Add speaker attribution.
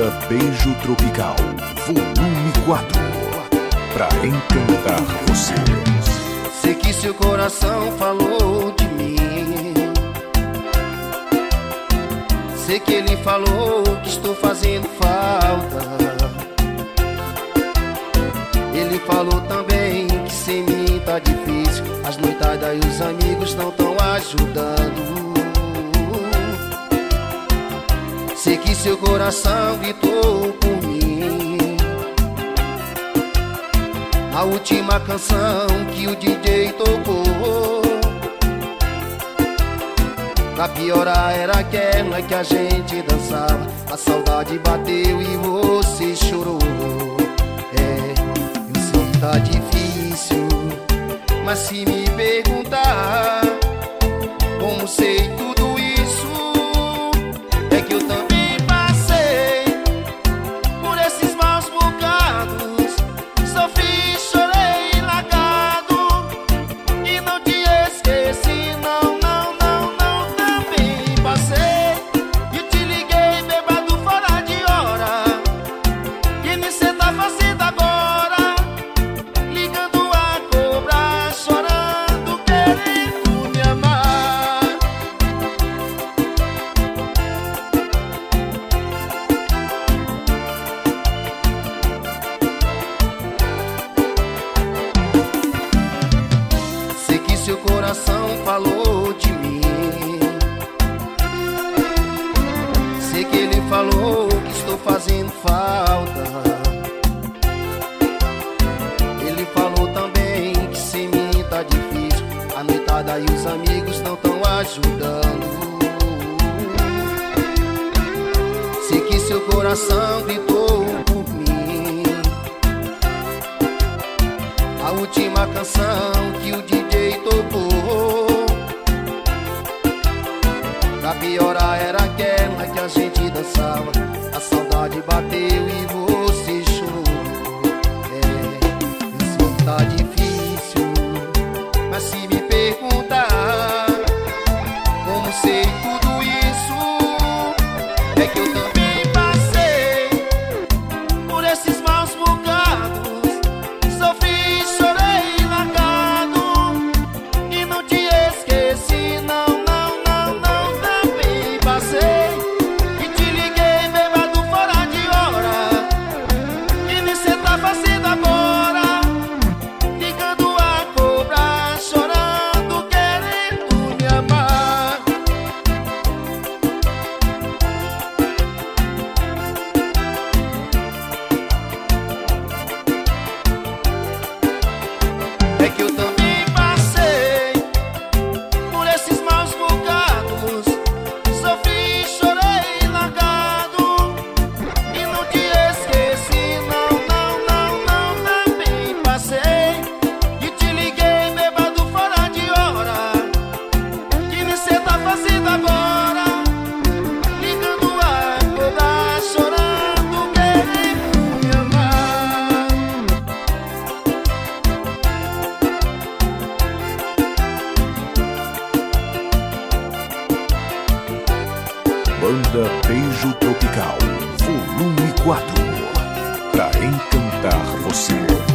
Speaker 1: Banda Beijo Tropical, volume 4, pra encantar você.
Speaker 2: Sei que seu coração falou de mim. Sei que ele falou que estou fazendo falta. Ele falou também que sem mim tá difícil. As noitadas e os amigos não tão ajudando. Sei que seu coração gritou por mim. A última canção que o DJ tocou, pra piorar era aquela que a gente dançava. A saudade bateu e você chorou. Eu sei que tá difícil, mas se me perguntar como sei tudo isso, é que eu também passei por esses maus bocados. Sofri, chorei, largado, e não te esqueci, não, não, não, não. Também passei e te liguei bêbado fora de hora. E me cê tá fazendo agora, ligando a cobrar, chorando, querendo me amar. Sei que seu coração falou de mim. Sei que ele falou que estou fazendo falta. Ele falou também que sem mim tá difícil. A noitada e os amigos não tão ajudando. Sei que seu coração gritou por mim. A última canção que o DJ tocou, pra piorar era aquela que a gente dançava. A saudade bateu e você chorou. Eu sei que tá difícil, mas se me perguntar como sei tudo isso, é que eu também passei por esses maus bocados. Sofri, chorei, largado, e não te esqueci, não, não, não, não. Também passei e te liguei bêbado fora de hora. E me cê tá fazendo agora, ligando a cobrar, chorando, querendo me amar. É que eu também passei por esses maus bocados. Sofri, chorei, largado, e não te esqueci, não, não, não, não. Também passei e te liguei bêbado fora de hora. Que nem cê tá fazendo agora, ligando a cobrar, chorando, querendo me amar.
Speaker 1: Banda Beijo Tropical, volume 4, pra encantar você.